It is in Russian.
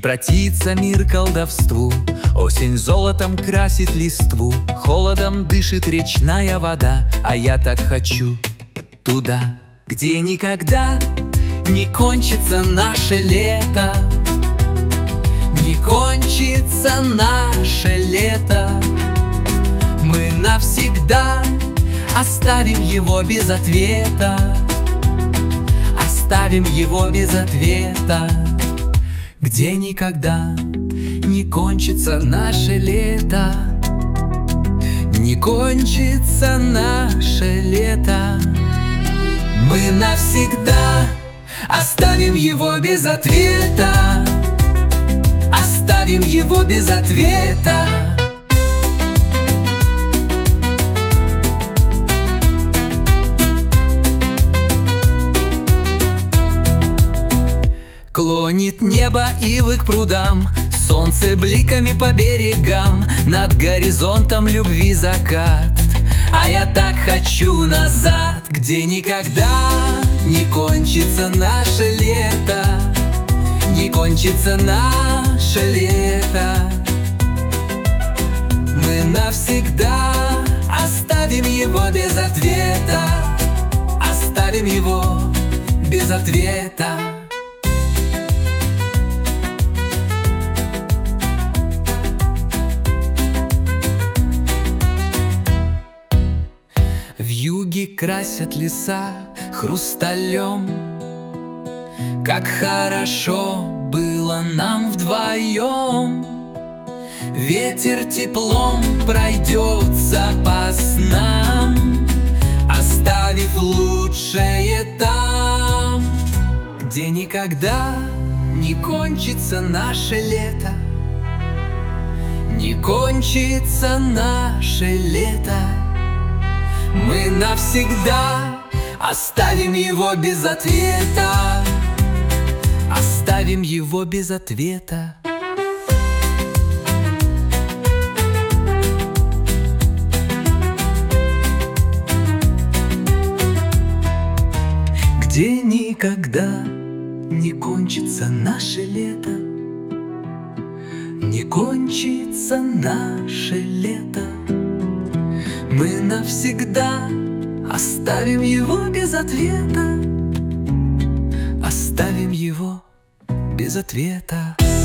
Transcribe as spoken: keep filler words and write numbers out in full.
Превратится мир к колдовству, осень золотом красит листву, холодом дышит речная вода, а я так хочу туда, где никогда не кончится наше лето. Не кончится наше лето. Мы навсегда оставим его без ответа. Оставим его без ответа. Где никогда не кончится наше лето. Не кончится наше лето. Мы навсегда оставим его без ответа. Оставим его без ответа. Клонит небо ивы к прудам, солнце бликами по берегам, над горизонтом любви закат. А я так хочу назад, где никогда не кончится наше лето. Не кончится наше лето. Мы навсегда оставим его без ответа. Оставим его без ответа. Вьюги красят леса хрусталем. Как хорошо было нам вдвоем. Ветер теплом пройдется по снам, оставив лучшее там, где никогда не кончится наше лето. Не кончится наше лето. Мы навсегда оставим его без ответа. Оставим его без ответа. Где никогда не кончится наше лето. Не кончится наше лето. Мы навсегда оставим его без ответа. Оставим его без ответа.